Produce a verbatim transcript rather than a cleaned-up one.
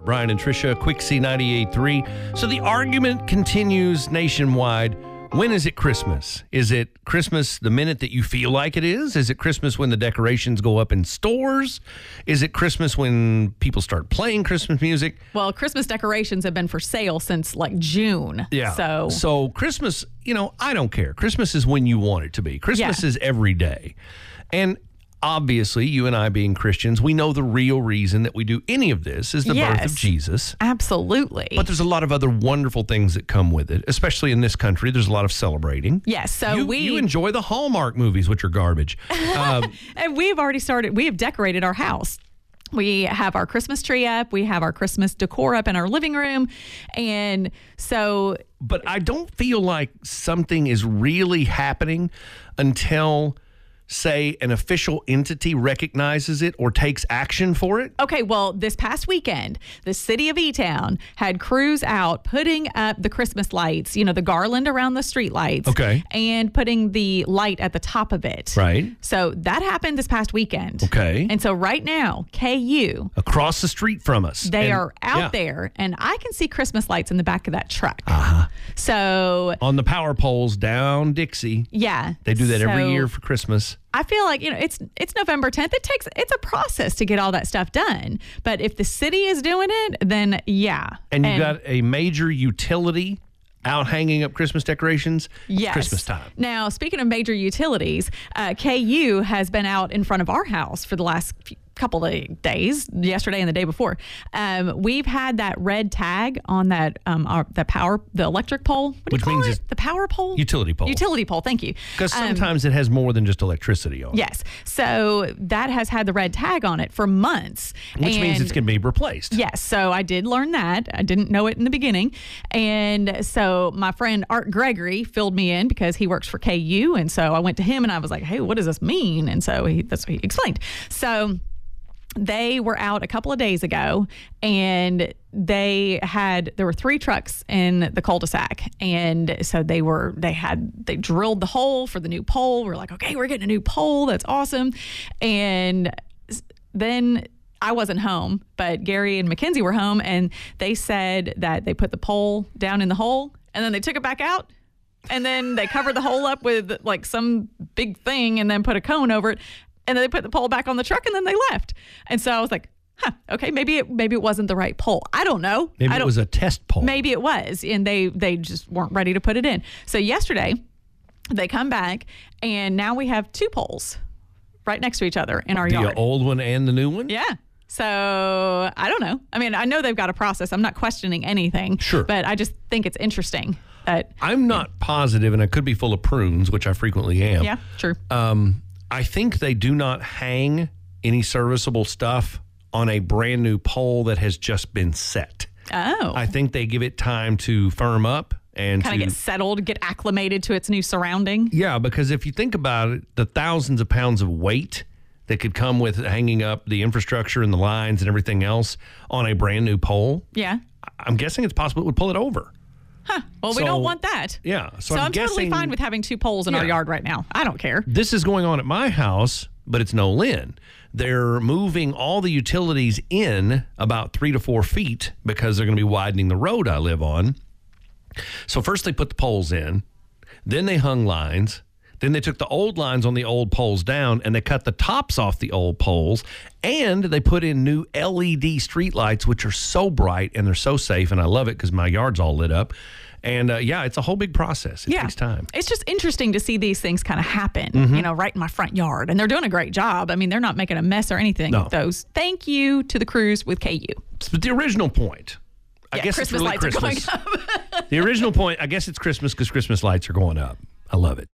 Brian and Tricia, Quick C ninety-eight point three. So the argument continues nationwide. When is it Christmas? Is it Christmas the minute that you feel like it is? Is it Christmas when the decorations go up in stores? Is it Christmas when people start playing Christmas music? Well, Christmas decorations have been for sale since like June. Yeah. So, so Christmas, you know, I don't care. Christmas is when you want it to be. Christmas Yeah. is every day. And obviously, you and I being Christians, we know the real reason that we do any of this is the Yes. birth of Jesus. Absolutely. But there's a lot of other wonderful things that come with it, especially in this country. There's a lot of celebrating. Yes. So you, we you enjoy the Hallmark movies, which are garbage. Um, and we've already started. We have decorated our house. We have our Christmas tree up. We have our Christmas decor up in our living room. And so. but I don't feel like something is really happening until, say, an official entity recognizes it or takes action for it. Okay, well, this past weekend, the city of E-Town had crews out putting up the Christmas lights, you know, the garland around the street lights. Okay. And putting the light at the top of it. Right. So that happened this past weekend. Okay. And so right now, K U, Across the street from us. they And- are out yeah. there, and I can see Christmas lights in the back of that truck. Uh-huh. So, On the power poles down Dixie. yeah. They do that every So year for Christmas. I feel like, you know, it's it's November tenth. It takes, it's a process to get all that stuff done. But if the city is doing it, then yeah. And you got a major utility out hanging up Christmas decorations. It's Yes. Christmas time. Now, speaking of major utilities, uh, K U has been out in front of our house for the last few, couple of days, yesterday and the day before. Um, we've had that red tag on that um, our, the power, the electric pole. What do Which you call means it? it's The power pole? utility pole. Utility pole, thank you. Because Um, sometimes it has more than just electricity on it. Yes. So that has had the red tag on it for months. Which means And- it's going to be replaced. Yes, so I did learn that. I didn't know it in the beginning. And so my friend Art Gregory filled me in because he works for K U. And so I went to him and I was like, hey, what does this mean? And so he, that's what he explained. So they were out a couple of days ago and they had, there were three trucks in the cul-de-sac. And so they were, they had, they drilled the hole for the new pole. We're like, okay, we're getting a new pole. That's awesome. And then I wasn't home, but Gary and Mackenzie were home, and they said that they put the pole down in the hole and then they took it back out. And then they covered the hole up with like some big thing and then put a cone over it. And then they put the pole back on the truck and then they left. And so I was like, huh, okay, maybe it maybe it wasn't the right pole. I don't know. Maybe I it don't, was a test pole. Maybe it was. And they they just weren't ready to put it in. So yesterday they come back and now we have two poles right next to each other in our The yard. old one and the new one? Yeah. So I don't know. I mean, I know they've got a process. I'm not questioning anything. Sure. But I just think it's interesting that. I'm not positive, and I could be full of prunes, which I frequently am. Yeah, true. Um, I think they do not hang any serviceable stuff on a brand new pole that has just been set. Oh. I think they give it time to firm up and Kind to of get settled, get acclimated to its new surrounding. yeah, because if you think about it, the thousands of pounds of weight that could come with hanging up the infrastructure and the lines and everything else on a brand new pole, Yeah. I'm guessing it's possible it would pull it over. Huh. Well, we So- don't want that. Yeah, so, So, I'm, I'm, guessing totally fine with having two poles in our Yeah. yard right now. I don't care. this is going on at my house, but it's no Lynn. They're moving all the utilities in about three to four feet because they're going to be widening the road I live on. So first they put the poles in, then they hung lines, then they took the old lines on the old poles down and they cut the tops off the old poles, and they put in new L E D streetlights, which are so bright and they're so safe, and I love it because my yard's all lit up. And uh, yeah, it's a whole big process. It Yeah. takes time. It's just interesting to see these things kind of happen, Mm-hmm. you know, right in my front yard. And they're doing a great job. I mean, they're not making a mess or anything No. with those. Thank you to the crews with K U. But the original point, I Yeah, guess Christmas it's really lights Christmas. are going up. The original point, I guess it's Christmas because Christmas lights are going up. I love it.